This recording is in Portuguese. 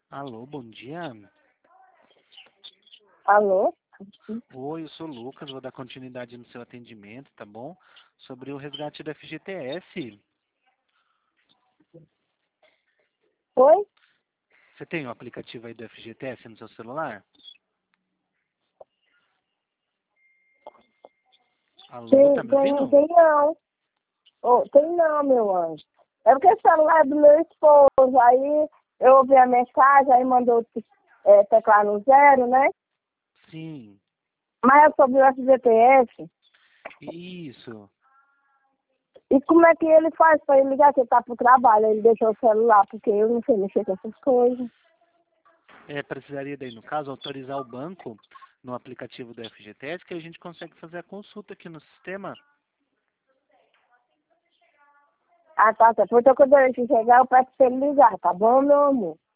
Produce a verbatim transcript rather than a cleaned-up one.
Alô, bom dia. Alô? Oi, eu sou o Lucas, vou dar continuidade no seu atendimento, tá bom? Sobre o resgate do F G T S. Oi? Você tem o aplicativo aí do F G T S no seu celular? Alô, tá Tem, me tem, ouvindo? tem não. Ô, tem não, meu anjo. É porque o celular é do meu esposo. Aí eu ouvi a mensagem, aí mandou é, teclar no zero, né? Sim, Mas é sobre o F G T S. isso. E como é que ele faz para ele ligar que ele tá pro trabalho? Ele deixou o celular, porque eu não sei mexer com essas coisas. É, precisaria daí, no caso, autorizar o banco no aplicativo do F G T S, que a gente consegue fazer a consulta aqui no sistema. Ah, tá, tá. Depois quando ele chegar, eu peço pra ele ligar, tá bom, meu amor?